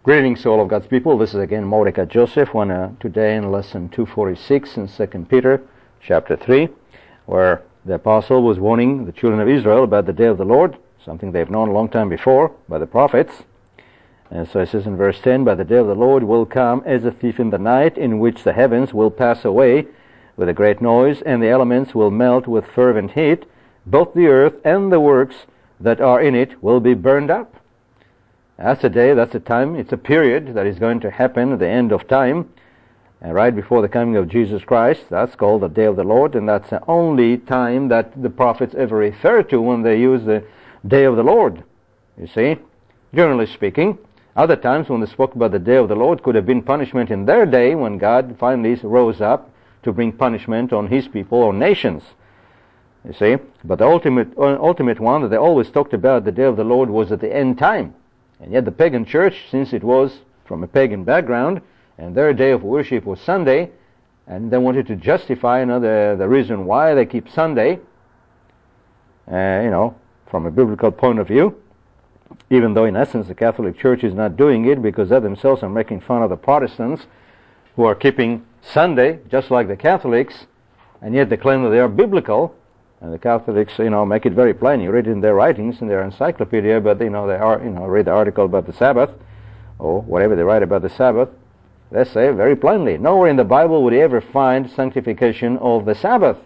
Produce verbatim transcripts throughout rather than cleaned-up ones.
Greetings to all of God's people. This is again Mordecai Joseph. One uh, today in lesson two forty-six in Second Peter chapter three, where the apostle was warning the children of Israel about the day of the Lord, something they've known a long time before by the prophets. And so it says in verse ten, "But the day of the Lord will come as a thief in the night, in which the heavens will pass away with a great noise, and the elements will melt with fervent heat. Both the earth and the works that are in it will be burned up." That's a day, that's a time, it's a period that is going to happen at the end of time, and right before the coming of Jesus Christ. That's called the day of the Lord, and that's the only time that the prophets ever refer to when they use the day of the Lord. You see, generally speaking, other times when they spoke about the day of the Lord could have been punishment in their day when God finally rose up to bring punishment on His people or nations. You see, but the ultimate, ultimate one that they always talked about, the day of the Lord, was at the end time. And yet the pagan church, since it was from a pagan background, and their day of worship was Sunday, and they wanted to justify you know, the, the reason why they keep Sunday, uh, you know, from a biblical point of view, even though in essence the Catholic Church is not doing it because they themselves are making fun of the Protestants who are keeping Sunday, just like the Catholics, and yet they claim that they are biblical. And the Catholics, you know, make it very plain. You read it in their writings, in their encyclopedia, but, you know, they are, you know, read the article about the Sabbath, or whatever they write about the Sabbath. They say very plainly, nowhere in the Bible would you ever find sanctification of the Sabbath.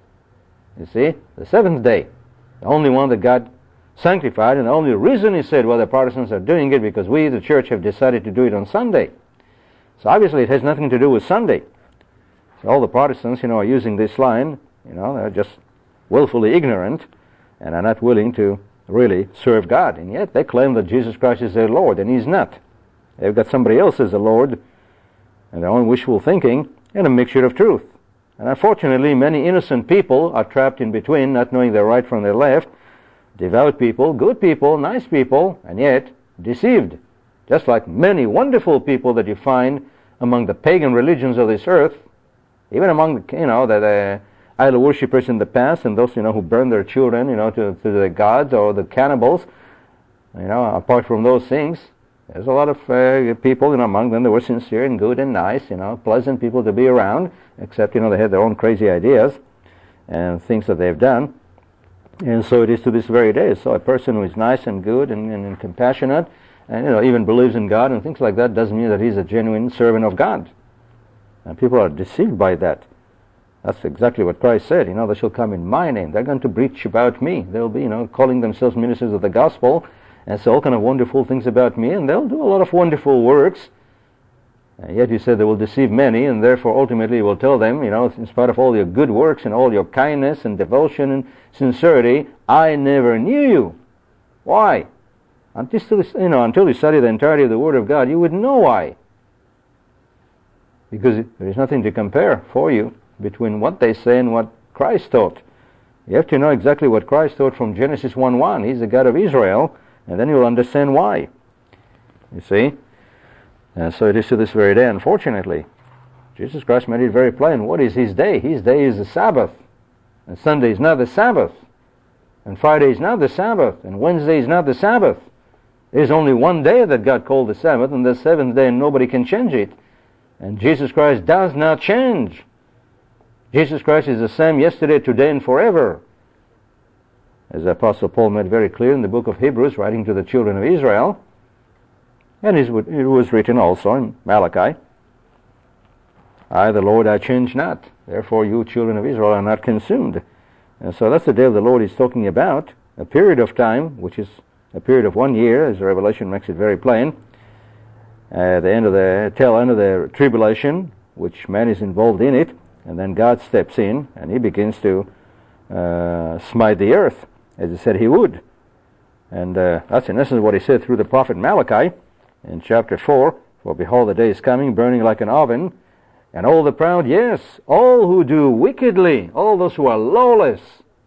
You see, the seventh day, the only one that God sanctified, and the only reason He said, well, the Protestants are doing it because we, the church, have decided to do it on Sunday. So obviously it has nothing to do with Sunday. So all the Protestants, you know, are using this line, you know, they're just willfully ignorant and are not willing to really serve God. And yet they claim that Jesus Christ is their Lord, and He's not. They've got somebody else as the Lord, and their own wishful thinking, and a mixture of truth. And unfortunately, many innocent people are trapped in between, not knowing their right from their left. Devout people, good people, nice people, and yet deceived. Just like many wonderful people that you find among the pagan religions of this earth, even among the, you know, the, the idol worshippers in the past, and those, you know, who burn their children, you know, to, to the gods, or the cannibals, you know, apart from those things, there's a lot of uh, people, you know, among them that were sincere and good and nice, you know, pleasant people to be around, except, you know, they had their own crazy ideas and things that they've done. And so it is to this very day. So a person who is nice and good and, and, and compassionate, and, you know, even believes in God and things like that, doesn't mean that he's a genuine servant of God. And people are deceived by that. That's exactly what Christ said. You know, they shall come in my name. They're going to preach about me. They'll be, you know, calling themselves ministers of the gospel and say all kind of wonderful things about me, and they'll do a lot of wonderful works. And yet He said they will deceive many, and therefore ultimately He will tell them, you know, in spite of all your good works and all your kindness and devotion and sincerity, I never knew you. Why? Until, you know, until you study the entirety of the Word of God, you would know why. Because there is nothing to compare for you between what they say and what Christ taught. You have to know exactly what Christ taught from Genesis one one. He's the God of Israel, and then you'll understand why. You see? And so it is to this very day, unfortunately. Jesus Christ made it very plain. What is His day? His day is the Sabbath. And Sunday is not the Sabbath. And Friday is not the Sabbath. And Wednesday is not the Sabbath. There's only one day that God called the Sabbath, and the seventh day, and nobody can change it. And Jesus Christ does not change. Jesus Christ is the same yesterday, today, and forever. As the Apostle Paul made very clear in the book of Hebrews, writing to the children of Israel, and it was written also in Malachi, I, the Lord, I change not. Therefore you, children of Israel, are not consumed. And so that's the day of the Lord He's talking about, a period of time, which is a period of one year, as the Revelation makes it very plain, uh, the end of the tail end of the tribulation, which man is involved in it. And then God steps in, and He begins to uh, smite the earth, as He said He would. And uh, that's in essence what He said through the prophet Malachi in chapter four. For behold, the day is coming, burning like an oven, and all the proud, yes, all who do wickedly, all those who are lawless.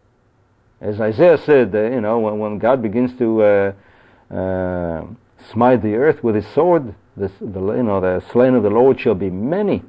As Isaiah said, uh, you know, when, when God begins to uh, uh, smite the earth with His sword, this, the, you know, the slain of the Lord shall be many.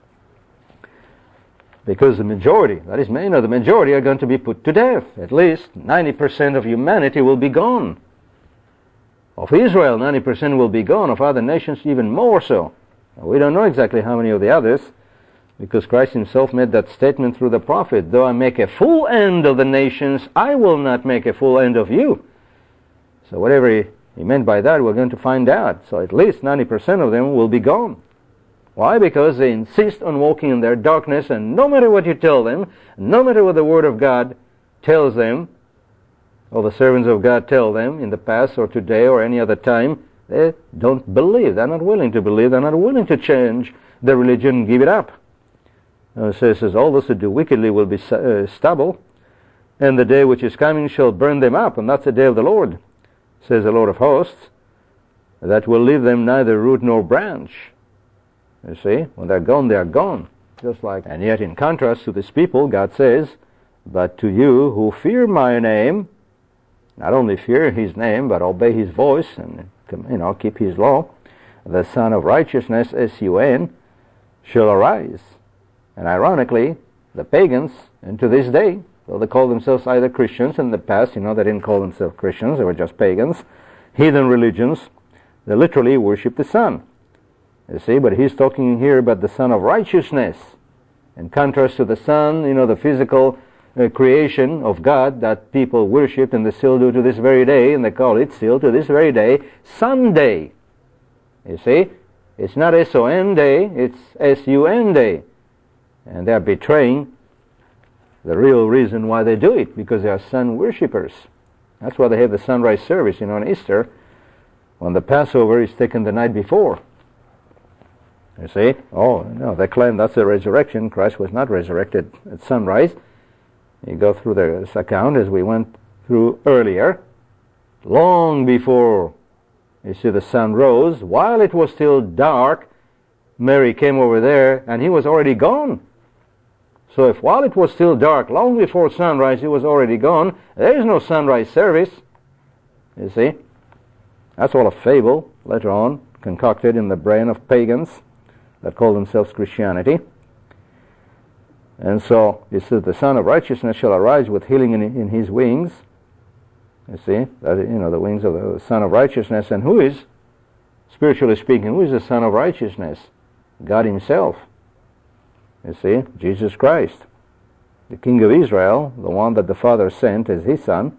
Because the majority, that is, you know, the majority are going to be put to death. At least ninety percent of humanity will be gone. Of Israel, ninety percent will be gone. Of other nations, even more so. We don't know exactly how many of the others, because Christ himself made that statement through the prophet, though I make a full end of the nations, I will not make a full end of you. So whatever he, he meant by that, we're going to find out. So at least ninety percent of them will be gone. Why? Because they insist on walking in their darkness, and no matter what you tell them, no matter what the Word of God tells them, or the servants of God tell them in the past or today or any other time, they don't believe. They're not willing to believe. They're not willing to change their religion and give it up. Uh, so it says, all those who do wickedly will be uh, stubble, and the day which is coming shall burn them up, and that's the day of the Lord, says the Lord of hosts, that will leave them neither root nor branch. You see, when they're gone, they're gone. Just like, and yet in contrast to this people, God says, but to you who fear my name, not only fear his name, but obey his voice and, you know, keep his law, the Son of Righteousness, S U N, shall arise. And ironically, the pagans, and to this day, though they call themselves either Christians in the past, you know, they didn't call themselves Christians, they were just pagans, heathen religions, they literally worship the sun. You see, but he's talking here about the Son of Righteousness. In contrast to the sun, you know, the physical uh, creation of God that people worship, and they still do to this very day, and they call it still to this very day, Sunday. You see, it's not S O N day, it's S U N day. And they're betraying the real reason why they do it, because they are sun worshippers. That's why they have the sunrise service, you know, on Easter, when the Passover is taken the night before. You see? Oh, no, they claim that's the resurrection. Christ was not resurrected at sunrise. You go through this account as we went through earlier. Long before, you see, the sun rose, while it was still dark, Mary came over there, and he was already gone. So if while it was still dark, long before sunrise, he was already gone, there is no sunrise service. You see? That's all a fable, later on, concocted in the brain of pagans that call themselves Christianity. And so, it says, the Son of Righteousness shall arise with healing in, in his wings. You see, that, you know, the wings of the Son of Righteousness. And who is, spiritually speaking, who is the Son of Righteousness? God himself. You see, Jesus Christ, the King of Israel, the one that the Father sent as his Son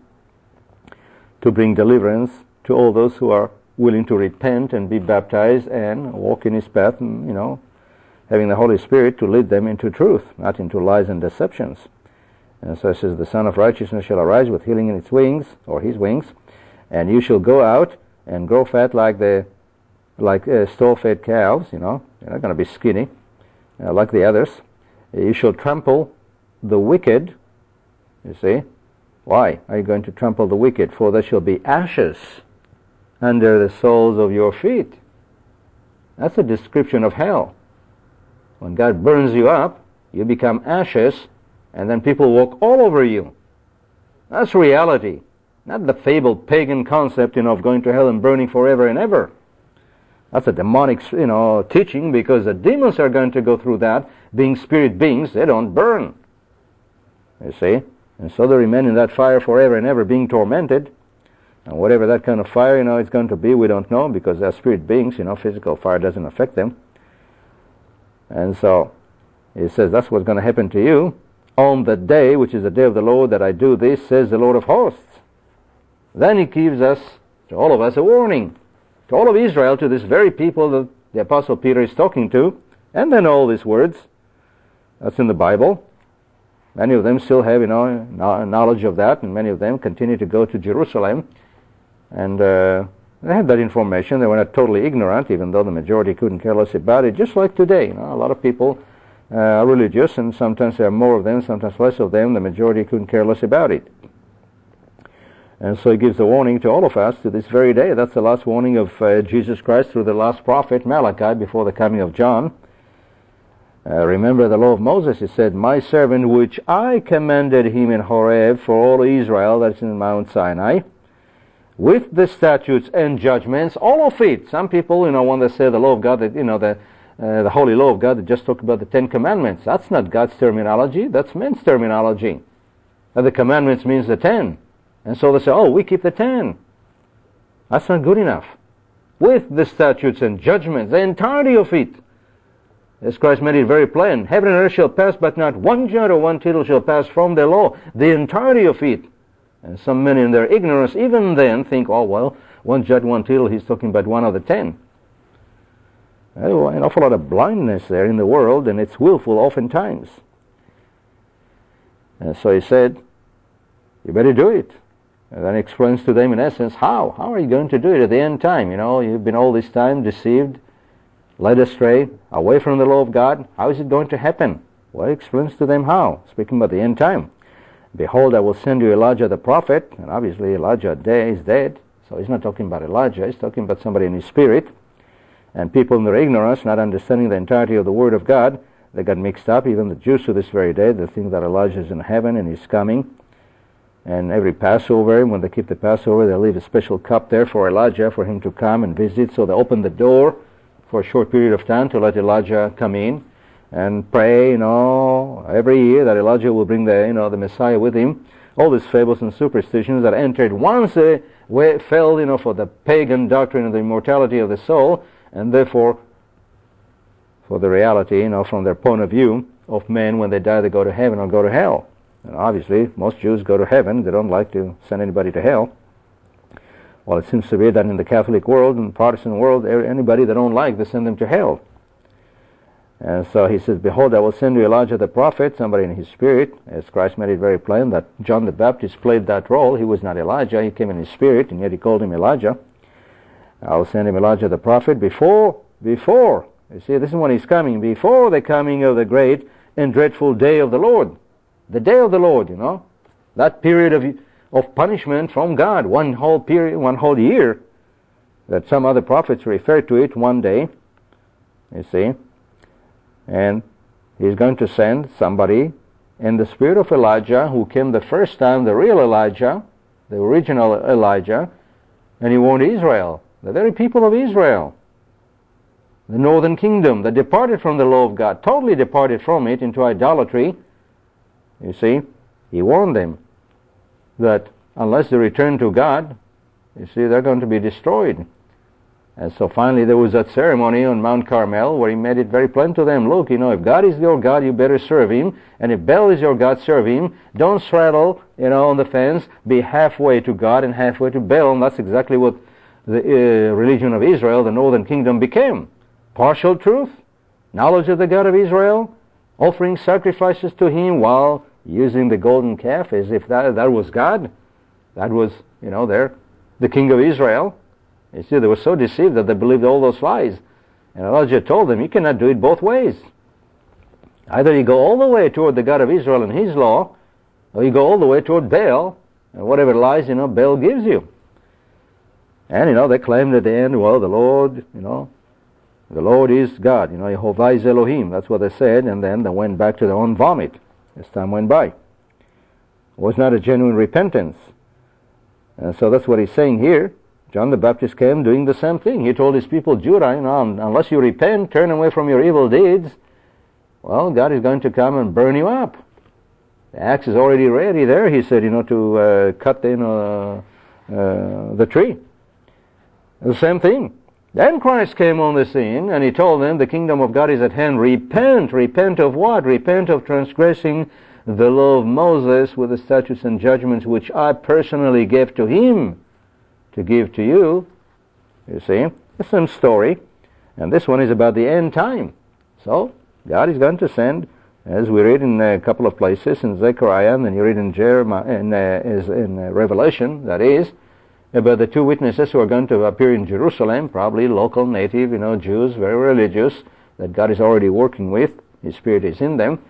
to bring deliverance to all those who are willing to repent and be baptized and walk in his path, and, you know, having the Holy Spirit to lead them into truth, not into lies and deceptions. And so it says, the Son of Righteousness shall arise with healing in its wings, or his wings, and you shall go out and grow fat like the like uh, stall-fed calves, you know, you're not going to be skinny, uh, like the others. You shall trample the wicked, you see. Why are you going to trample the wicked? For there shall be ashes under the soles of your feet. That's a description of hell. When God burns you up, you become ashes, and then people walk all over you. That's reality, not the fabled pagan concept, you know, of going to hell and burning forever and ever. That's a demonic, you know, teaching, because the demons are going to go through that. Being spirit beings, they don't burn. You see? And so they remain in that fire forever and ever, being tormented. And whatever that kind of fire, you know, it's going to be, we don't know, because they're spirit beings, you know, physical fire doesn't affect them. And so, it says that's what's going to happen to you on the day, which is the day of the Lord, that I do this, says the Lord of hosts. Then he gives us, to all of us, a warning. To all of Israel, to this very people that the Apostle Peter is talking to, and then all these words. That's in the Bible. Many of them still have, you know, knowledge of that, and many of them continue to go to Jerusalem. And uh, they have that information. They were not totally ignorant, even though the majority couldn't care less about it, just like today. You know, a lot of people uh, are religious, and sometimes there are more of them, sometimes less of them. The majority couldn't care less about it. And so he gives a warning to all of us to this very day. That's the last warning of uh, Jesus Christ through the last prophet, Malachi, before the coming of John. Uh, remember the law of Moses. He said, my servant which I commanded him in Horeb for all Israel, that's in Mount Sinai, with the statutes and judgments, all of it. Some people, you know, when they say the law of God, that, you know, the uh, the holy law of God, they just talk about the Ten Commandments. That's not God's terminology. That's men's terminology. And the commandments means the ten. And so they say, oh, we keep the ten. That's not good enough. With the statutes and judgments, the entirety of it, as Christ made it very plain, heaven and earth shall pass, but not one jot or one tittle shall pass from the law. The entirety of it. And some men in their ignorance even then think, oh well, one jot, one tittle, he's talking about one of the ten. Oh, an awful lot of blindness there in the world, and it's willful oftentimes. And so he said, you better do it. And then he explains to them in essence, how? How are you going to do it at the end time? You know, you've been all this time deceived, led astray, away from the law of God. How is it going to happen? Well, he explains to them how, speaking about the end time. Behold, I will send you Elijah the prophet, and obviously Elijah is dead, so he's not talking about Elijah, he's talking about somebody in his spirit. And people in their ignorance, not understanding the entirety of the Word of God, they got mixed up. Even the Jews to this very day, they think that Elijah is in heaven and he's coming. And every Passover, when they keep the Passover, they leave a special cup there for Elijah, for him to come and visit. So they open the door for a short period of time to let Elijah come in and pray, you know, every year that Elijah will bring the, you know, the Messiah with him. All these fables and superstitions that entered once they fell, you know, for the pagan doctrine of the immortality of the soul, and therefore for the reality, you know, from their point of view of men, when they die they go to heaven or go to hell. And obviously most Jews go to heaven. They don't like to send anybody to hell. Well, it seems to be that in the Catholic world and Protestant world, anybody they don't like, they send them to hell. And so he says, behold, I will send you Elijah the prophet, somebody in his spirit, as Christ made it very plain that John the Baptist played that role. He was not Elijah, he came in his spirit, and yet he called him Elijah. I will send him Elijah the prophet before, before, you see, this is when he's coming, before the coming of the great and dreadful day of the Lord. The day of the Lord, you know, that period of of punishment from God, one whole period, one whole year, that some other prophets refer to it one day, you see, and he's going to send somebody in the spirit of Elijah, who came the first time, the real Elijah, the original Elijah, and he warned Israel, the very people of Israel, the northern kingdom that departed from the law of God, totally departed from it into idolatry. You see, he warned them that unless they return to God, you see, they're going to be destroyed. And so finally there was that ceremony on Mount Carmel where he made it very plain to them, look, you know, if God is your God, you better serve him, and if Baal is your God, serve him. Don't straddle, you know, on the fence. Be halfway to God and halfway to Baal. And that's exactly what the uh, religion of Israel, the northern kingdom, became. Partial truth, knowledge of the God of Israel, offering sacrifices to him while using the golden calf as if that, that was God. That was, you know, there, the king of Israel. You see, they were so deceived that they believed all those lies. And Elijah told them, you cannot do it both ways. Either you go all the way toward the God of Israel and his law, or you go all the way toward Baal, and whatever lies, you know, Baal gives you. And, you know, they claimed at the end, well, the Lord, you know, the Lord is God, you know, Yehovah is Elohim. That's what they said, and then they went back to their own vomit as time went by. It was not a genuine repentance. And so that's what he's saying here. John the Baptist came doing the same thing. He told his people, Judah, you know, unless you repent, turn away from your evil deeds, well, God is going to come and burn you up. The axe is already ready there, he said, you know, to uh, cut the, you know, uh, the tree. The same thing. Then Christ came on the scene, and he told them, the kingdom of God is at hand. Repent. Repent of what? Repent of transgressing the law of Moses with the statutes and judgments which I personally gave to him to give to you. You see, the same story. And this one is about the end time. So, God is going to send, as we read in a couple of places, in Zechariah, and then you read in Jeremiah, in, uh, in uh, Revelation, that is, about the two witnesses who are going to appear in Jerusalem, probably local, native, you know, Jews, very religious, that God is already working with. His Spirit is in them.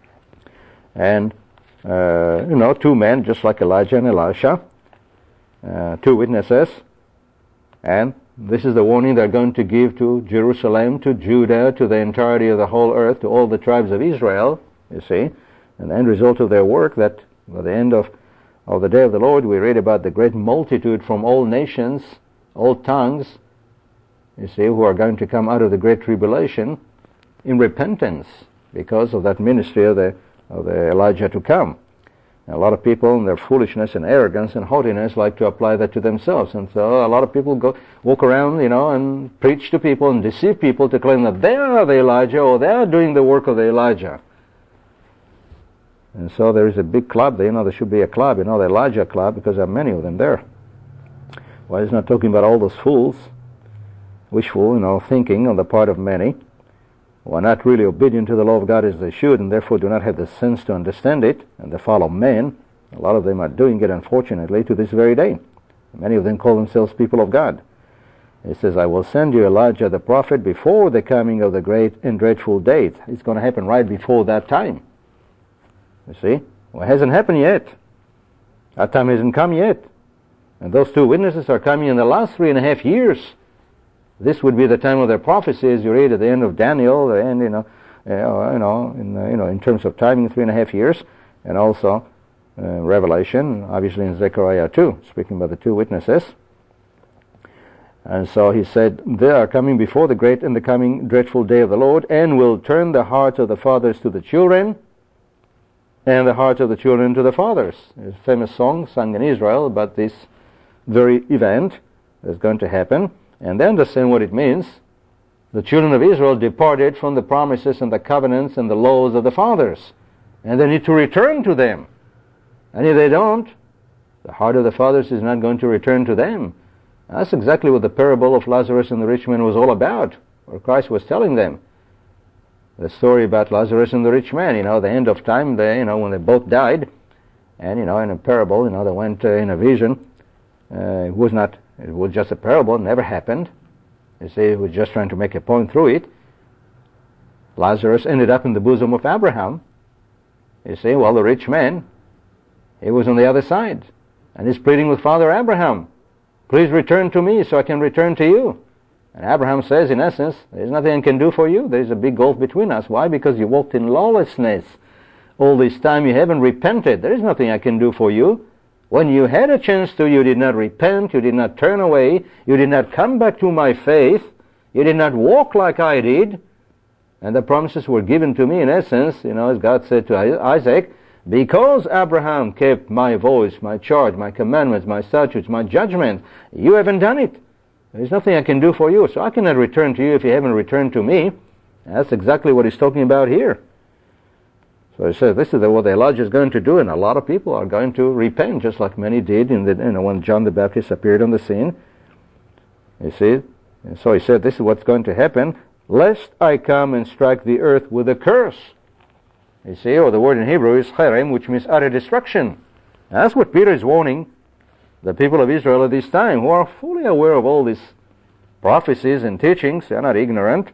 And, uh, you know, two men, just like Elijah and Elisha, uh, two witnesses. And this is the warning they're going to give to Jerusalem, to Judah, to the entirety of the whole earth, to all the tribes of Israel, you see. And the end result of their work, that by the end of of the day of the Lord, we read about the great multitude from all nations, all tongues, you see, who are going to come out of the great tribulation in repentance because of that ministry of the, of the Elijah to come. A lot of people in their foolishness and arrogance and haughtiness like to apply that to themselves. And so a lot of people go walk around, you know, and preach to people and deceive people to claim that they are the Elijah or they are doing the work of the Elijah. And so there is a big club there, you know, there should be a club, you know, the Elijah club, because there are many of them there. Well, he's not talking about all those fools, wishful, you know, thinking on the part of many, who are not really obedient to the law of God as they should, and therefore do not have the sense to understand it, and they follow men. A lot of them are doing it, unfortunately, to this very day. Many of them call themselves people of God. It says, I will send you Elijah the prophet before the coming of the great and dreadful day. It's going to happen right before that time. You see? Well, it hasn't happened yet. That time hasn't come yet. And those two witnesses are coming in the last three and a half years. This would be the time of their prophecy, as you read at the end of Daniel, the end, you know, uh, you know, in uh, you know, in terms of timing, three and a half years, and also uh, Revelation, obviously in Zechariah too, speaking about the two witnesses. And so he said, they are coming before the great and the coming dreadful day of the Lord, and will turn the hearts of the fathers to the children, and the hearts of the children to the fathers. There's a famous song sung in Israel about this very event that's going to happen. And they understand what it means. The children of Israel departed from the promises and the covenants and the laws of the fathers, and they need to return to them. And if they don't, the heart of the fathers is not going to return to them. That's exactly what the parable of Lazarus and the rich man was all about, where Christ was telling them. The story about Lazarus and the rich man, you know, the end of time, they, you know, when they both died, and, you know, in a parable, you know, they went uh, in a vision. Uh, it was not It was just a parable. It never happened. You see, he was just trying to make a point through it. Lazarus ended up in the bosom of Abraham. You see, well, the rich man, he was on the other side. And he's pleading with Father Abraham, please return to me so I can return to you. And Abraham says, in essence, there's nothing I can do for you. There's a big gulf between us. Why? Because you walked in lawlessness. All this time you haven't repented. There is nothing I can do for you. When you had a chance to, you did not repent, you did not turn away, you did not come back to my faith, you did not walk like I did, and the promises were given to me in essence, you know, as God said to Isaac, because Abraham kept my voice, my charge, my commandments, my statutes, my judgment, you haven't done it. There's nothing I can do for you, so I cannot return to you if you haven't returned to me. And that's exactly what he's talking about here. So he says this is what Elijah is going to do, and a lot of people are going to repent, just like many did in the, you know, when John the Baptist appeared on the scene. You see? And so he said, this is what's going to happen, lest I come and strike the earth with a curse. You see, or the word in Hebrew is cherem, which means utter destruction. And that's what Peter is warning the people of Israel at this time, who are fully aware of all these prophecies and teachings. They are not ignorant.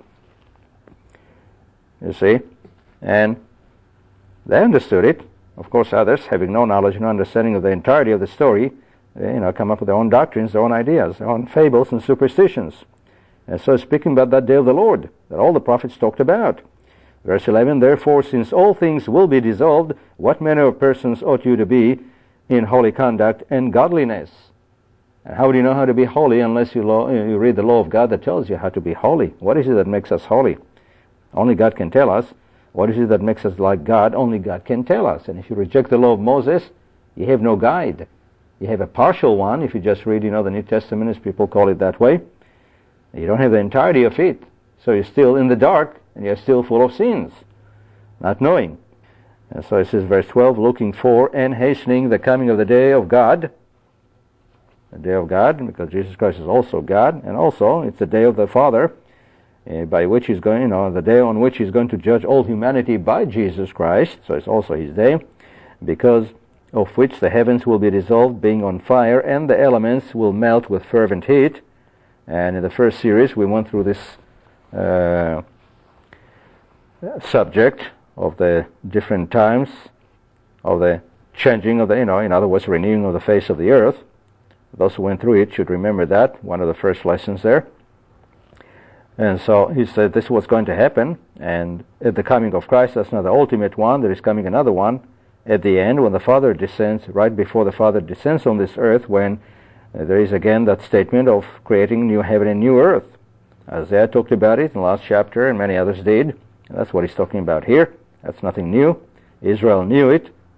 You see? And they understood it. Of course, others, having no knowledge and understanding of the entirety of the story, they, you know, come up with their own doctrines, their own ideas, their own fables and superstitions. And so speaking about that day of the Lord, that all the prophets talked about. Verse eleven, therefore, since all things will be dissolved, what manner of persons ought you to be in holy conduct and godliness? And how do you know how to be holy unless you, law, you read the law of God that tells you how to be holy? What is it that makes us holy? Only God can tell us. What is it that makes us like God? Only God can tell us. And if you reject the law of Moses, you have no guide. You have a partial one if you just read, you know, the New Testament, as people call it that way. You don't have the entirety of it. So you're still in the dark, and you're still full of sins, not knowing. And so it says, verse twelve, looking for and hastening the coming of the day of God. The day of God, because Jesus Christ is also God, and also it's the day of the Father, Uh, by which he's going, you know, the day on which he's going to judge all humanity by Jesus Christ. So it's also his day, because of which the heavens will be dissolved, being on fire, and the elements will melt with fervent heat. And in the first series, we went through this uh, subject of the different times of the changing of the, you know, in other words, renewing of the face of the earth. Those who went through it should remember that, one of the first lessons there. And so he said this is what's going to happen, and at the coming of Christ, that's not the ultimate one, there is coming another one at the end when the Father descends, right before the Father descends on this earth, when uh, there is again that statement of creating new heaven and new earth. Isaiah talked about it in the last chapter, and many others did. And that's what he's talking about here. That's nothing new. Israel knew it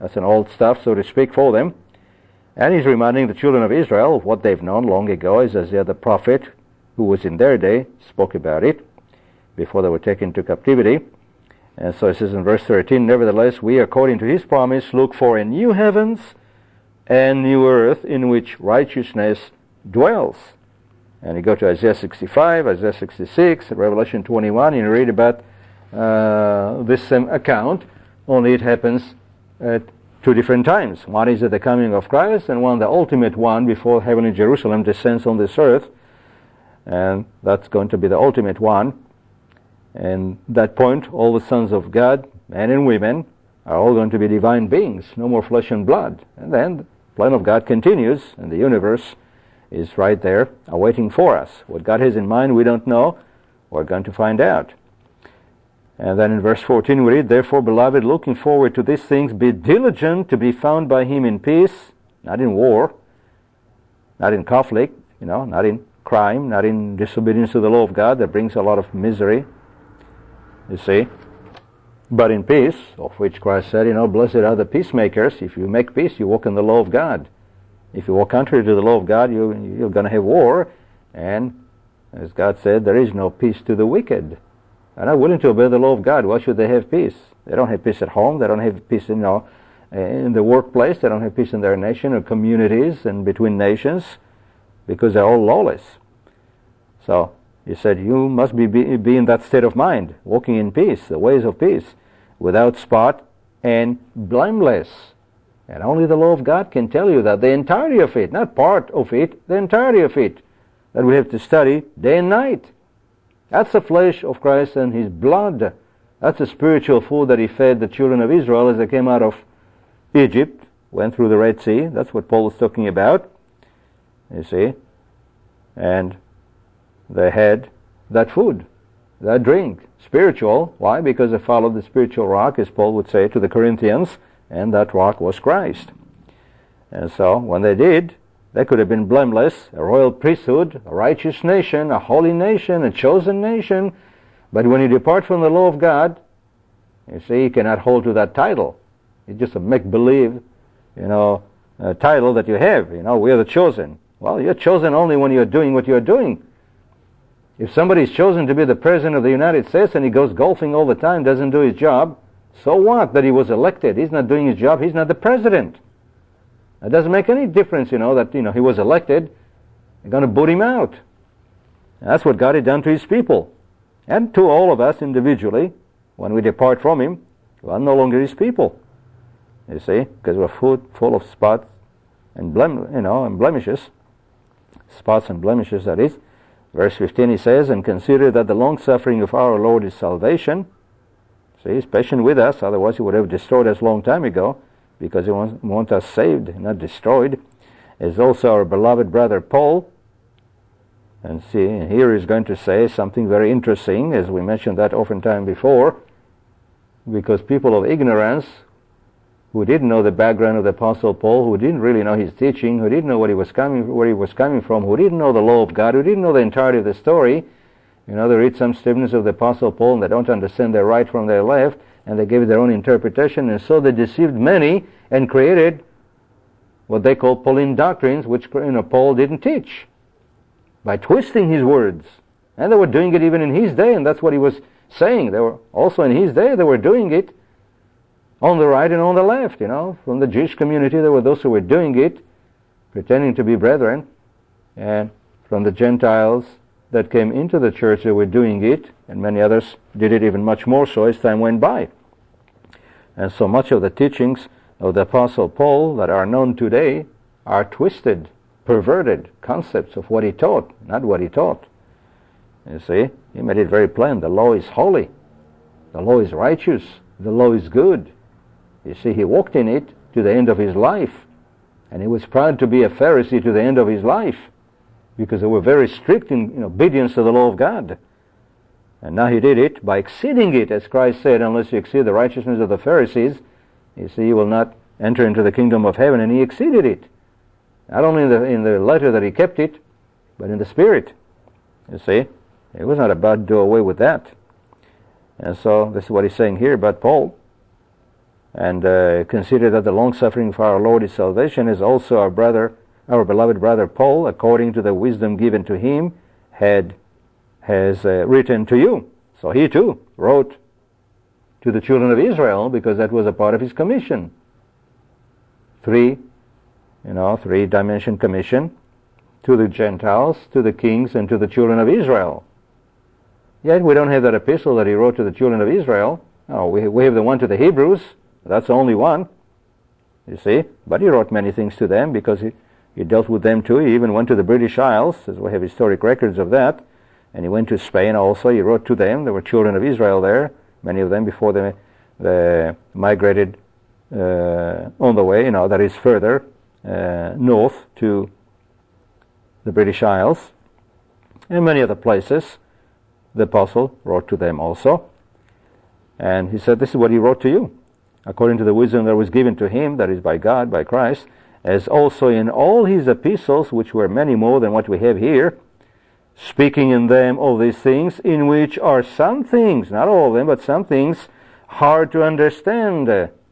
That's an old stuff, so to speak, for them. And he's reminding the children of Israel of what they've known long ago, as Isaiah the prophet, who was in their day, spoke about it before they were taken to captivity. And so it says in verse thirteen, nevertheless, we, according to his promise, look for a new heavens and new earth in which righteousness dwells. And you go to Isaiah sixty-five, Isaiah sixty-six, Revelation twenty-one, and you read about uh, this same account, only it happens at two different times. One is at the coming of Christ, and one, the ultimate one, before heavenly Jerusalem descends on this earth. And that's going to be the ultimate one. And at that point, all the sons of God, men and women, are all going to be divine beings, no more flesh and blood. And then the plan of God continues, and the universe is right there awaiting for us. What God has in mind, we don't know. We're going to find out. And then in verse fourteen we read, therefore, beloved, looking forward to these things, be diligent to be found by him in peace, not in war, not in conflict, you know, not in crime, not in disobedience to the law of God that brings a lot of misery, you see, but in peace, of which Christ said, you know, blessed are the peacemakers. If you make peace, you walk in the law of God. If you walk contrary to the law of God, you, you're going to have war. And as God said, there is no peace to the wicked. They're not willing to obey the law of God. Why should they have peace? They don't have peace at home. They don't have peace, you know, in the workplace. They don't have peace in their nation or communities and between nations, because they're all lawless. So he said, you must be, be, be in that state of mind, walking in peace, the ways of peace, without spot and blameless. And only the law of God can tell you that, the entirety of it, not part of it, the entirety of it, that we have to study day and night. That's the flesh of Christ and his blood. That's the spiritual food that he fed the children of Israel as they came out of Egypt, went through the Red Sea. That's what Paul was talking about, you see. And they had that food, that drink, spiritual. Why? Because they followed the spiritual rock, as Paul would say to the Corinthians, and that rock was Christ. And so when they did, they could have been blameless, a royal priesthood, a righteous nation, a holy nation, a chosen nation. But when you depart from the law of God, you see, you cannot hold to that title. It's just a make-believe, you know, uh, title that you have. You know, we are the chosen. Well, you're chosen only when you're doing what you're doing. If somebody is chosen to be the President of the United States and he goes golfing all the time, doesn't do his job, so what that he was elected? He's not doing his job. He's not the President. It doesn't make any difference, you know, that, you know, he was elected. They're going to boot him out. And that's what God had done to his people. And to all of us individually, when we depart from him, we are no longer his people. You see, because we're full, full of spots and blem, you know, and blemishes. Spots and blemishes, that is. Verse fifteen, he says, and consider that the long suffering of our Lord is salvation. See, he's patient with us, otherwise he would have destroyed us a long time ago, because he wants, wants us saved, not destroyed. Is also our beloved brother Paul. And see, here he's going to say something very interesting, as we mentioned that oftentimes before, because people of ignorance, who didn't know the background of the Apostle Paul, who didn't really know his teaching, who didn't know what he was coming, where he was coming from, who didn't know the law of God, who didn't know the entirety of the story. You know, they read some statements of the Apostle Paul and they don't understand their right from their left, and they gave their own interpretation, and so they deceived many and created what they call Pauline doctrines, which, you know, Paul didn't teach, by twisting his words. And they were doing it even in his day, and that's what he was saying. They were also in his day, they were doing it on the right and on the left, you know. From the Jewish community, there were those who were doing it, pretending to be brethren, and from the Gentiles that came into the church, they were doing it, and many others did it even much more so as time went by. And so much of the teachings of the Apostle Paul that are known today are twisted, perverted concepts of what he taught, not what he taught. You see, he made it very plain. The law is holy. The law is righteous. The law is good. You see, he walked in it to the end of his life. And he was proud to be a Pharisee to the end of his life, because they were very strict in, in obedience to the law of God. And now he did it by exceeding it, as Christ said, unless you exceed the righteousness of the Pharisees, you see, you will not enter into the kingdom of heaven. And he exceeded it. Not only in the, in the letter that he kept it, but in the spirit. You see, he was not about to do away with that. And so this is what he's saying here about Paul. and uh, consider that the long-suffering for our Lord is salvation, as also our brother, our beloved brother Paul, according to the wisdom given to him, had has uh, written to you. So he too wrote to the children of Israel, because that was a part of his commission. Three, you know, three-dimension commission, to the Gentiles, to the kings, and to the children of Israel. Yet we don't have that epistle that he wrote to the children of Israel. Oh, we, we have the one to the Hebrews. That's the only one, you see. But he wrote many things to them, because he, he dealt with them too. He even went to the British Isles, as we have historic records of that. And he went to Spain also. He wrote to them. There were children of Israel there, many of them before they, they migrated uh, on the way, you know, that is further uh, north to the British Isles. And many other places the apostle wrote to them also. And he said, this is what he wrote to you, according to the wisdom that was given to him, that is by God, by Christ, as also in all his epistles, which were many more than what we have here, speaking in them of these things, in which are some things, not all of them, but some things, hard to understand.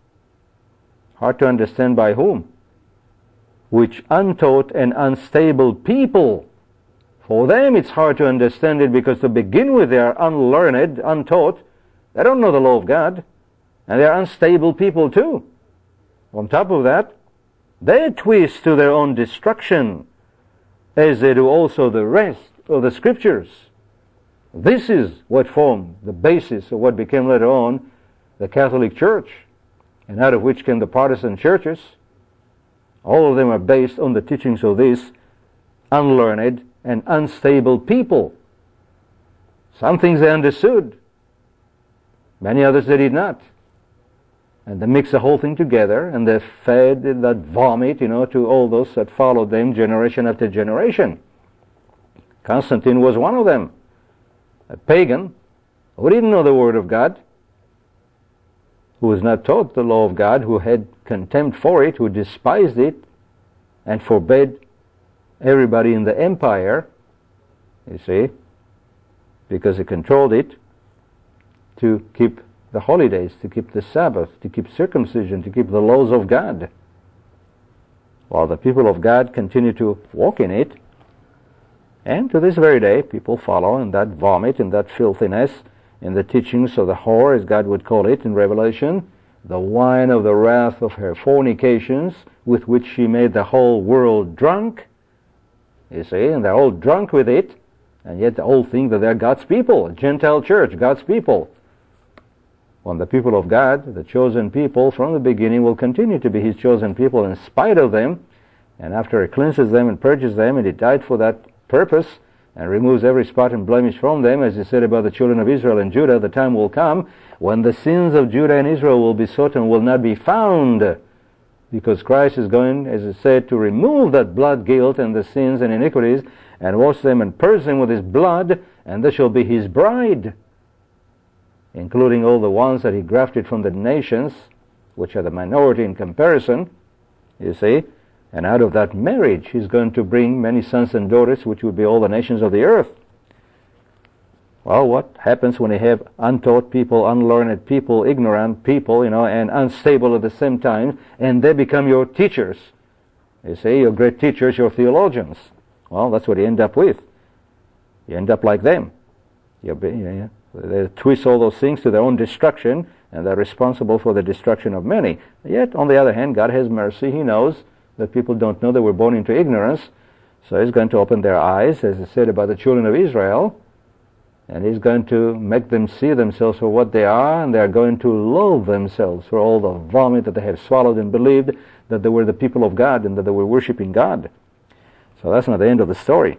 Hard to understand by whom? Which untaught and unstable people, for them it's hard to understand it, because to begin with they are unlearned, untaught. They don't know the law of God, and they are unstable people too. On top of that, they twist to their own destruction, as they do also the rest of the Scriptures. This is what formed the basis of what became later on the Catholic Church, and out of which came the Protestant churches. All of them are based on the teachings of these unlearned and unstable people. Some things they understood, many others they did not. And they mixed the whole thing together, and they fed that vomit, you know, to all those that followed them generation after generation. Constantine was one of them, a pagan who didn't know the Word of God, who was not taught the law of God, who had contempt for it, who despised it, and forbade everybody in the empire, you see, because he controlled it, to keep the holidays, to keep the Sabbath, to keep circumcision, to keep the laws of God. While the people of God continue to walk in it, and to this very day, people follow in that vomit, in that filthiness, in the teachings of the whore, as God would call it in Revelation, the wine of the wrath of her fornications, with which she made the whole world drunk. You see, and they're all drunk with it, and yet they all think that they're God's people, a Gentile church, God's people. When the people of God, the chosen people, from the beginning will continue to be His chosen people in spite of them, and after He cleanses them and purges them, and He died for that purpose, and removes every spot and blemish from them, as He said about the children of Israel and Judah, the time will come when the sins of Judah and Israel will be sought and will not be found, because Christ is going, as it said, to remove that blood guilt and the sins and iniquities, and wash them and purge them with His blood, and this shall be His bride, including all the ones that He grafted from the nations, which are the minority in comparison, you see. And out of that marriage, He's going to bring many sons and daughters, which will be all the nations of the earth. Well, what happens when you have untaught people, unlearned people, ignorant people, you know, and unstable at the same time, and they become your teachers? You see, your great teachers, your theologians. Well, that's what you end up with. You end up like them. You know, they twist all those things to their own destruction, and they're responsible for the destruction of many. Yet, on the other hand, God has mercy. He knows that people don't know they were born into ignorance, so He's going to open their eyes, as He said about the children of Israel, and He's going to make them see themselves for what they are, and they are going to loathe themselves for all the vomit that they have swallowed and believed that they were the people of God and that they were worshiping God. So that's not the end of the story.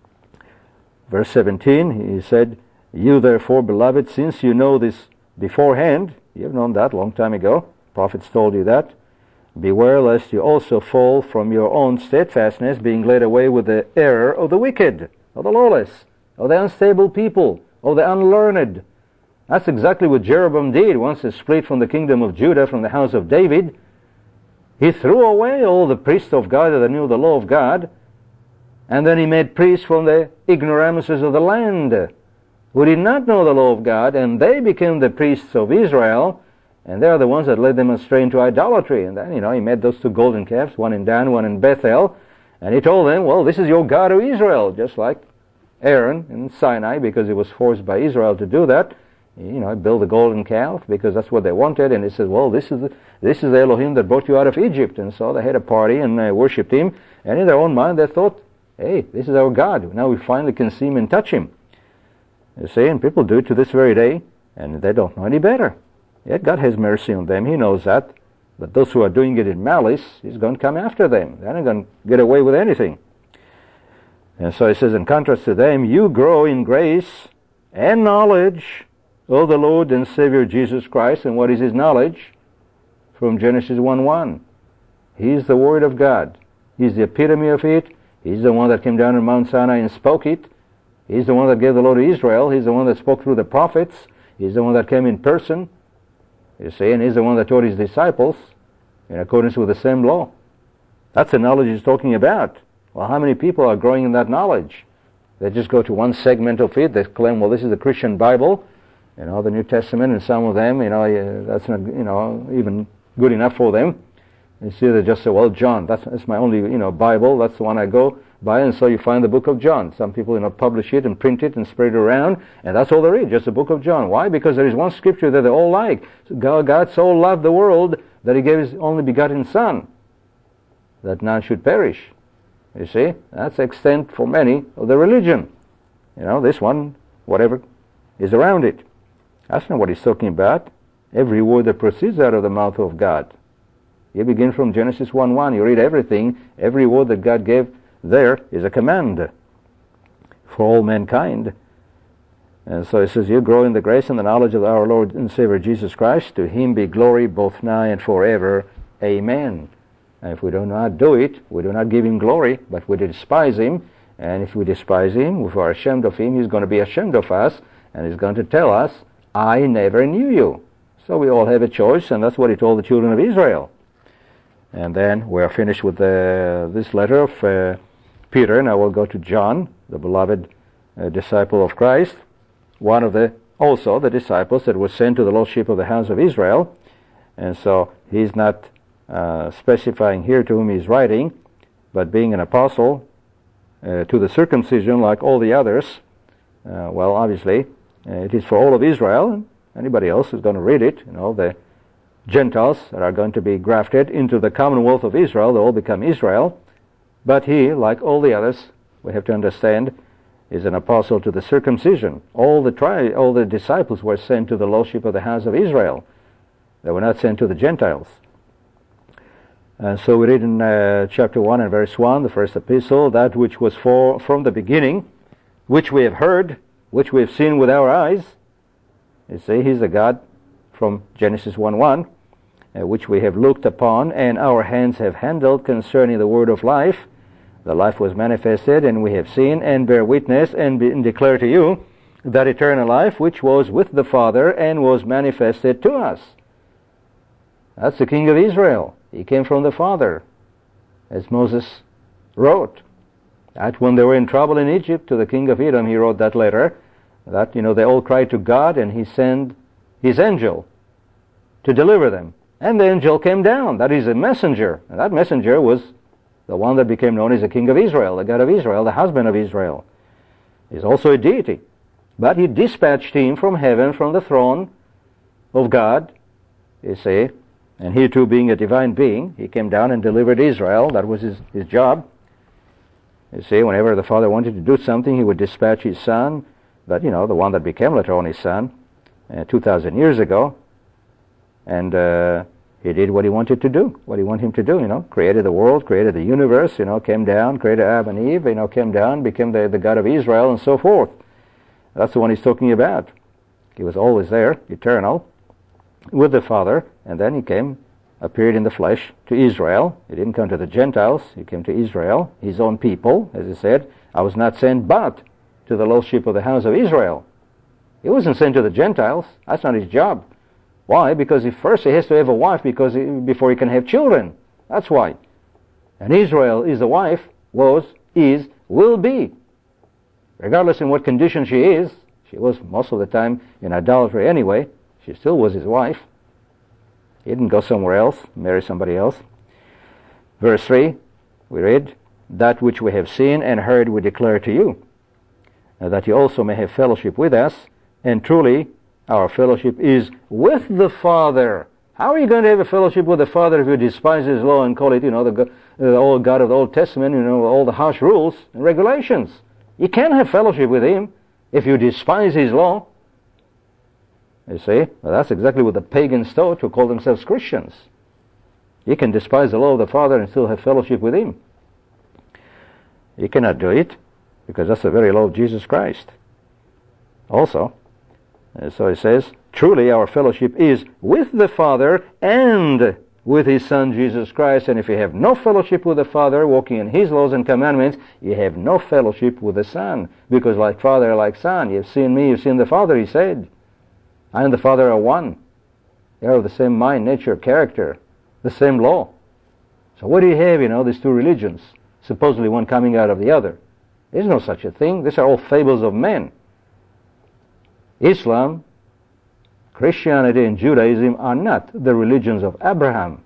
Verse seventeen, he said, "You therefore, beloved, since you know this beforehand," you have known that a long time ago, prophets told you that, "beware lest you also fall from your own steadfastness, being led away with the error of the wicked," of the lawless, of the unstable people, of the unlearned. That's exactly what Jeroboam did once he split from the kingdom of Judah, from the house of David. He threw away all the priests of God that knew the law of God, and then he made priests from the ignoramuses of the land, who did not know the law of God, and they became the priests of Israel, And they are the ones that led them astray into idolatry. And then, you know, he made those two golden calves, one in Dan, one in Bethel. And he told them, well, this is your God, O Israel, just like Aaron in Sinai, because he was forced by Israel to do that. You know, build a golden calf because that's what they wanted. And he says, well, this is the, this is the Elohim that brought you out of Egypt. And so they had a party and uh, worshipped him. And in their own mind, they thought, hey, this is our God. Now we finally can see him and touch him. You see, and people do it to this very day, and they don't know any better. Yet God has mercy on them. He knows that. But those who are doing it in malice, he's going to come after them. They're not going to get away with anything. And so he says, in contrast to them, you grow in grace and knowledge of the Lord and Savior Jesus Christ. And what is his knowledge? From Genesis one one. He's the Word of God. He's the epitome of it. He's the one that came down on Mount Sinai and spoke it. He's the one that gave the law to Israel. He's the one that spoke through the prophets. He's the one that came in person. You see, and he's the one that taught his disciples in accordance with the same law. That's the knowledge he's talking about. Well, how many people are growing in that knowledge? They just go to one segment of it. They claim, well, this is the Christian Bible, you know, the New Testament, and some of them, you know, that's not, you know, even good enough for them. You see, they just say, well, John, that's, that's my only, you know, Bible. That's the one I go by, and so you find the book of John. Some people, you know, publish it and print it and spread it around, and that's all they read, just the book of John. Why? Because there is one scripture that they all like. God, God so loved the world that he gave his only begotten Son, that none should perish. You see, that's the extent for many of the religion. You know, this one, whatever is around it. That's not what he's talking about. Every word that proceeds out of the mouth of God. You begin from Genesis one one, you read everything, every word that God gave there is a command for all mankind. And so it says, you grow in the grace and the knowledge of our Lord and Savior Jesus Christ. To him be glory both now and forever. Amen. And if we do not do it, we do not give him glory, but we despise him. And if we despise him, if we are ashamed of him, he's going to be ashamed of us, and he's going to tell us, I never knew you. So we all have a choice, and that's what he told the children of Israel. And then we're finished with the, this letter of uh, Peter. Now we'll go to John, the beloved uh, disciple of Christ, one of the, also the disciples that was sent to the lost sheep of the house of Israel. And so he's not uh, specifying here to whom he's writing, but being an apostle uh, to the circumcision like all the others, uh, well, obviously, uh, it is for all of Israel, and anybody else who's going to read it, you know, the Gentiles that are going to be grafted into the commonwealth of Israel, they all become Israel. But he, like all the others, we have to understand, is an apostle to the circumcision. All the tri- all the disciples were sent to the lost sheep of the house of Israel. They were not sent to the Gentiles. And so we read in uh, chapter one and verse one, the first epistle, that which was for from the beginning, which we have heard, which we have seen with our eyes. You see, he's the God from Genesis one one. Uh, which we have looked upon, and our hands have handled concerning the word of life. The life was manifested, and we have seen, and bear witness, and, be, and declare to you that eternal life which was with the Father, and was manifested to us. That's the King of Israel. He came from the Father, as Moses wrote. That when they were in trouble in Egypt, to the king of Edom, he wrote that letter, that, you know, they all cried to God, and he sent his angel to deliver them. And the angel came down. That is a messenger. And that messenger was the one that became known as the King of Israel, the God of Israel, the husband of Israel. He's also a deity. But he dispatched him from heaven, from the throne of God, you see. And he too, being a divine being, he came down and delivered Israel. That was his, his job. You see, whenever the Father wanted to do something, he would dispatch his Son. But, you know, the one that became later on his Son, uh, two thousand years ago. And uh, he did what he wanted to do, what he wanted him to do, you know, created the world, created the universe, you know, came down, created Adam and Eve, you know, came down, became the, the God of Israel, and so forth. That's the one he's talking about. He was always there, eternal, with the Father, and then he came, appeared in the flesh to Israel. He didn't come to the Gentiles, he came to Israel, his own people, as he said, I was not sent but to the lost sheep of the house of Israel. He wasn't sent to the Gentiles, that's not his job. Why? Because he first he has to have a wife because he, before he can have children. That's why. And Israel is the wife, was, is, will be. Regardless in what condition she is, she was most of the time in idolatry anyway, she still was his wife. He didn't go somewhere else, marry somebody else. Verse three, we read, that which we have seen and heard we declare to you, that you also may have fellowship with us, and truly our fellowship is with the Father. How are you going to have a fellowship with the Father if you despise His law and call it, you know, the, the old God of the Old Testament, you know, all the harsh rules and regulations? You can't have fellowship with Him if you despise His law. You see, well, that's exactly what the pagans taught who call themselves Christians. You can despise the law of the Father and still have fellowship with Him. You cannot do it, because that's the very law of Jesus Christ. Also, and so it says, truly our fellowship is with the Father and with His Son Jesus Christ. And if you have no fellowship with the Father, walking in His laws and commandments, you have no fellowship with the Son. Because like Father, like Son, you've seen me, you've seen the Father, He said. I and the Father are one. They are of the same mind, nature, character, the same law. So what do you have, you know, these two religions? Supposedly one coming out of the other. There's no such a thing. These are all fables of men. Islam, Christianity, and Judaism are not the religions of Abraham.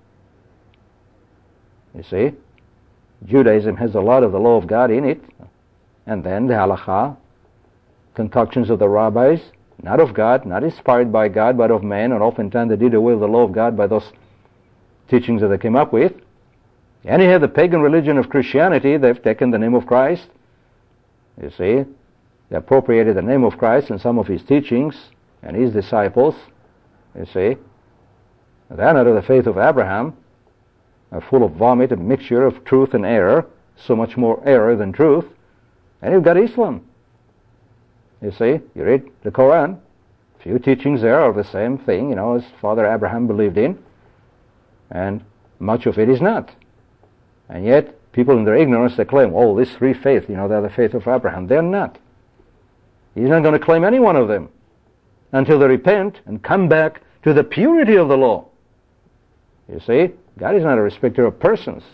You see, Judaism has a lot of the law of God in it, and then the halakha, concoctions of the rabbis, not of God, not inspired by God, but of man, and oftentimes they did away with the law of God by those teachings that they came up with. And you have the pagan religion of Christianity. They've taken the name of Christ. You see, they appropriated the name of Christ in some of His teachings and His disciples. You see, they're not of the faith of Abraham, are full of vomit, a mixture of truth and error, so much more error than truth. And you've got Islam. You see, you read the Quran, a few teachings there are the same thing, you know, as Father Abraham believed in, and much of it is not. And yet, people in their ignorance, they claim, oh, this three faith, you know, they're the faith of Abraham. They're not. He's not going to claim any one of them until they repent and come back to the purity of the law. You see, God is not a respecter of persons.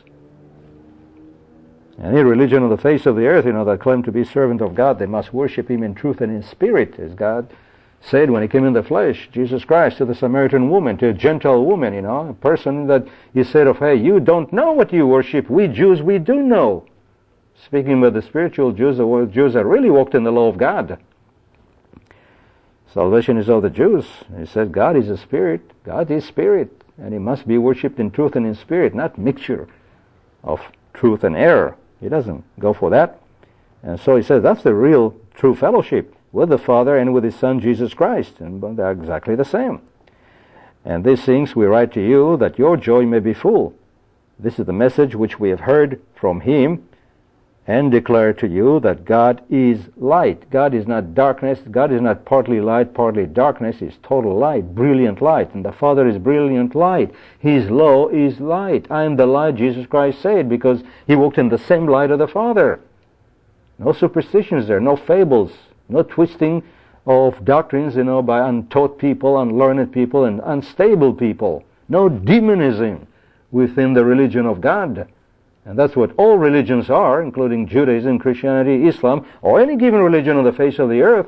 Any religion on the face of the earth, you know, that claim to be servant of God, they must worship Him in truth and in spirit, as God said when He came in the flesh, Jesus Christ, to the Samaritan woman, to a Gentile woman, you know, a person that He said of her, you don't know what you worship. We Jews, we do know. Speaking about the spiritual Jews, the Jews that really walked in the law of God. Salvation is of the Jews. He said God is a spirit. God is spirit. And He must be worshipped in truth and in spirit, not mixture of truth and error. He doesn't go for that. And so He says that's the real true fellowship, with the Father and with His Son Jesus Christ. And they're exactly the same. And these things we write to you, that your joy may be full. This is the message which we have heard from Him, and declare to you that God is light. God is not darkness. God is not partly light, partly darkness. He's total light, brilliant light. And the Father is brilliant light. His law is light. I am the light, Jesus Christ said, because He walked in the same light of the Father. No superstitions there, no fables, no twisting of doctrines, you know, by untaught people, unlearned people, and unstable people. No demonism within the religion of God. And that's what all religions are, including Judaism, Christianity, Islam, or any given religion on the face of the earth.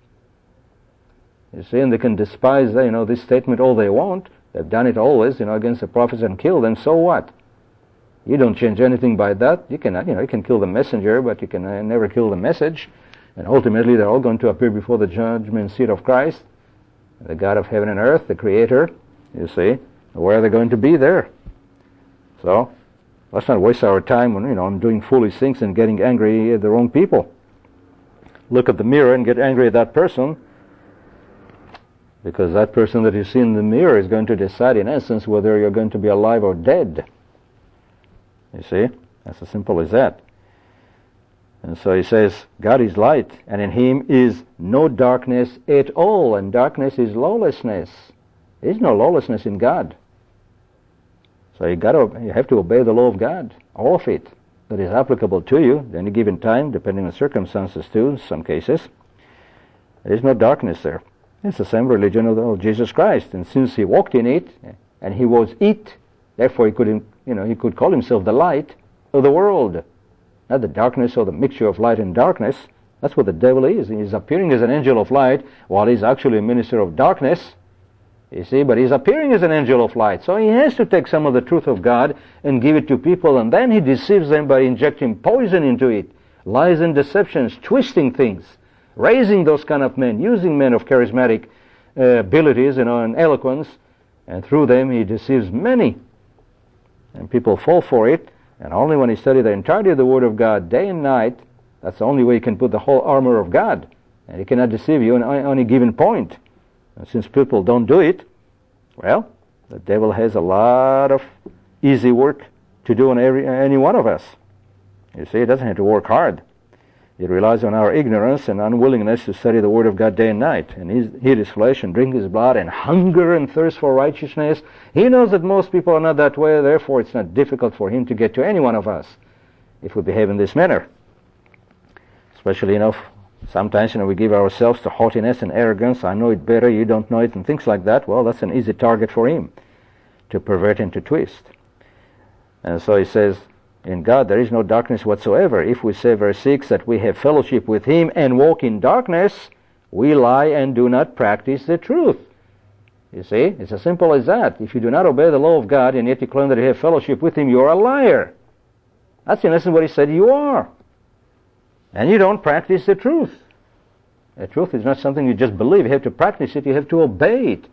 You see, and they can despise, you know, this statement all they want. They've done it always, you know, against the prophets and killed them. So what? You don't change anything by that. You can, you know, you can kill the messenger, but you can uh, never kill the message. And ultimately, they're all going to appear before the judgment seat of Christ, the God of heaven and earth, the Creator. You see, where are they going to be there? So let's not waste our time when, you know, I'm doing foolish things and getting angry at the wrong people. Look at the mirror and get angry at that person, because that person that you see in the mirror is going to decide in essence whether you're going to be alive or dead. You see? That's as simple as that. And so he says, God is light, and in Him is no darkness at all, and darkness is lawlessness. There is no lawlessness in God. So you got to, you have to obey the law of God, all of it that is applicable to you at any given time, depending on circumstances too, in some cases. There is no darkness there. It's the same religion of, the, of Jesus Christ, and since He walked in it, and He was it, therefore He could, you know, He could call Himself the light of the world, not the darkness or the mixture of light and darkness. That's what the devil is. He's appearing as an angel of light, while he's actually a minister of darkness. You see, but he's appearing as an angel of light. So he has to take some of the truth of God and give it to people, and then he deceives them by injecting poison into it. Lies and deceptions, twisting things, raising those kind of men, using men of charismatic uh, abilities, you know, and eloquence, and through them he deceives many. And people fall for it, and only when you study the entirety of the Word of God day and night, that's the only way you can put the whole armor of God. And he cannot deceive you on any given point. And since people don't do it, well, the devil has a lot of easy work to do on every, any one of us. You see, he doesn't have to work hard. It relies on our ignorance and unwillingness to study the Word of God day and night, and eat his flesh and drink his blood and hunger and thirst for righteousness. He knows that most people are not that way, therefore it's not difficult for him to get to any one of us if we behave in this manner. Especially, you know, sometimes, you know, we give ourselves to haughtiness and arrogance. I know it better, you don't know it, and things like that. Well, that's an easy target for him to pervert and to twist. And so he says, in God there is no darkness whatsoever. If we say, verse six, that we have fellowship with him and walk in darkness, we lie and do not practice the truth. You see, it's as simple as that. If you do not obey the law of God and yet you claim that you have fellowship with him, you are a liar. That's in essence what he said you are. And you don't practice the truth. The truth is not something you just believe. You have to practice it. You have to obey it.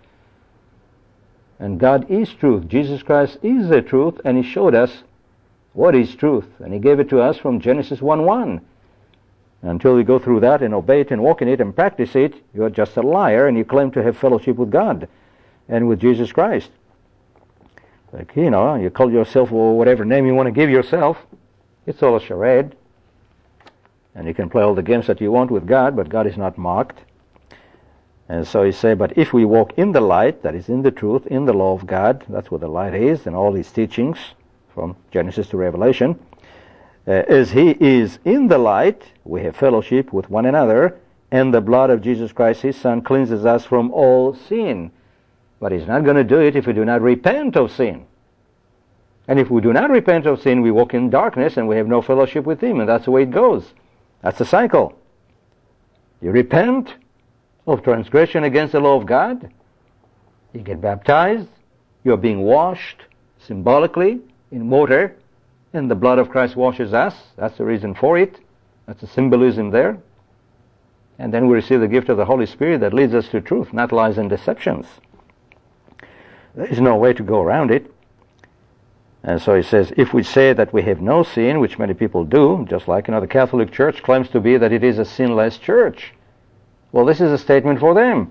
And God is truth. Jesus Christ is the truth, and he showed us what is truth. And he gave it to us from Genesis one one. Until we go through that and obey it and walk in it and practice it, you're just a liar and you claim to have fellowship with God and with Jesus Christ. Like, you know, you call yourself whatever name you want to give yourself. It's all a charade. And you can play all the games that you want with God, but God is not mocked. And so he said, but if we walk in the light, that is in the truth, in the law of God, that's what the light is, and all his teachings, from Genesis to Revelation, uh, as he is in the light, we have fellowship with one another, and the blood of Jesus Christ, his Son, cleanses us from all sin. But he's not going to do it if we do not repent of sin. And if we do not repent of sin, we walk in darkness and we have no fellowship with him, and that's the way it goes. That's the cycle. You repent of transgression against the law of God, you get baptized, you're being washed symbolically in water, and the blood of Christ washes us. That's the reason for it. That's the symbolism there. And then we receive the gift of the Holy Spirit that leads us to truth, not lies and deceptions. There is no way to go around it. And so he says, if we say that we have no sin, which many people do, just like, you know, the Catholic Church claims to be that it is a sinless church. Well, this is a statement for them.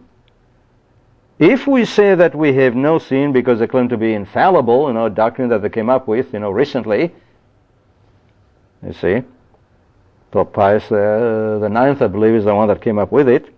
If we say that we have no sin because they claim to be infallible, you know, a doctrine that they came up with, you know, recently, you see, Pope Pius uh, the Ninth, I believe, is the one that came up with it.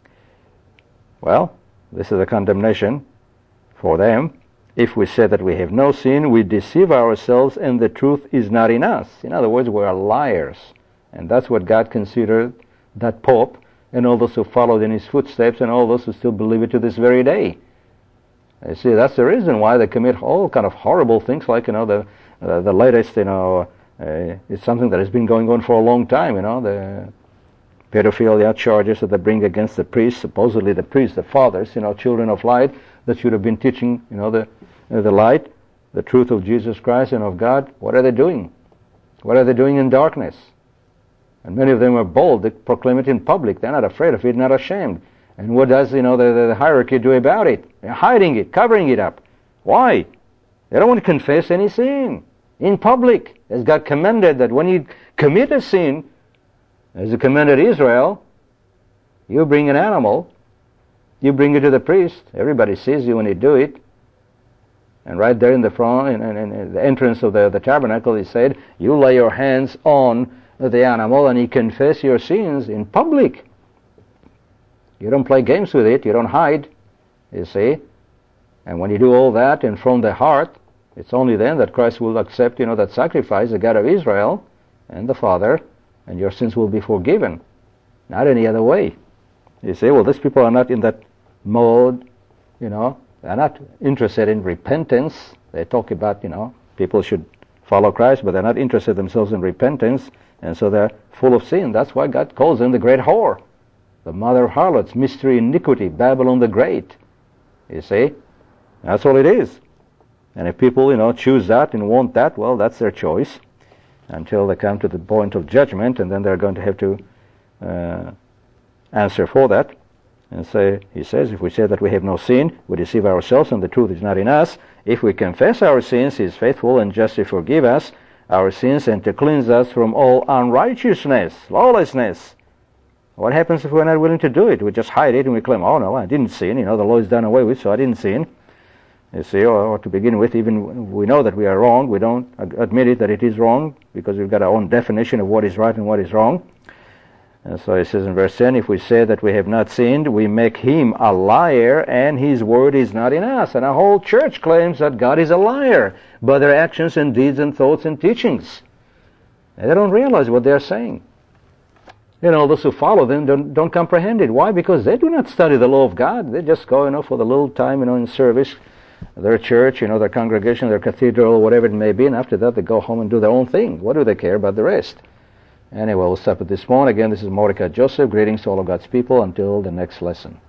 Well, this is a condemnation for them. If we say that we have no sin, we deceive ourselves and the truth is not in us. In other words, we are liars. And that's what God considered that Pope and all those who followed in his footsteps and all those who still believe it to this very day. You see, that's the reason why they commit all kind of horrible things like, you know, the uh, the latest, you know, uh, it's something that has been going on for a long time, you know, the pedophilia charges that they bring against the priests, supposedly the priests, the fathers, you know, children of light, that should have been teaching, you know, the uh, the light, the truth of Jesus Christ and of God. What are they doing? What are they doing in darkness? And many of them are bold. They proclaim it in public. They're not afraid of it, not ashamed. And what does, you know, the, the, the hierarchy do about it? They're hiding it, covering it up. Why? They don't want to confess any sin in public. As God commanded that when you commit a sin, as He commanded Israel, you bring an animal, you bring it to the priest. Everybody sees you when you do it. And right there in the front, in, in, in the entrance of the, the tabernacle, He said, you lay your hands on the animal and you confess your sins in public. You don't play games with it. You don't hide, you see. And when you do all that and from the heart, it's only then that Christ will accept, you know, that sacrifice, the God of Israel and the Father, and your sins will be forgiven. Not any other way. You say, well, these people are not in that mode, you know. They're not interested in repentance. They talk about, you know, people should follow Christ, but they're not interested themselves in repentance, and so they're full of sin. That's why God calls them the great whore, the mother of harlots, mystery, iniquity, Babylon the Great. You see? That's all it is. And if people, you know, choose that and want that, well, that's their choice until they come to the point of judgment, and then they're going to have to uh, answer for that. And say, he says, if we say that we have no sin, we deceive ourselves and the truth is not in us. If we confess our sins, he is faithful and just to forgive us our sins and to cleanse us from all unrighteousness, lawlessness. What happens if we're not willing to do it? We just hide it and we claim, oh no, I didn't sin. You know, the law is done away with, so I didn't sin. You see, or, or to begin with, even we know that we are wrong, we don't admit it that it is wrong because we've got our own definition of what is right and what is wrong. And so it says in verse ten, if we say that we have not sinned, we make him a liar and his word is not in us. And our whole church claims that God is a liar by their actions and deeds and thoughts and teachings. And they don't realize what they're saying. You know, those who follow them don't, don't comprehend it. Why? Because they do not study the law of God. They just go, you know, for the little time, you know, in service, their church, you know, their congregation, their cathedral, whatever it may be, and after that they go home and do their own thing. What do they care about the rest? Anyway, we'll stop at this point. Again, this is Mordecai Joseph. Greetings to all of God's people until the next lesson.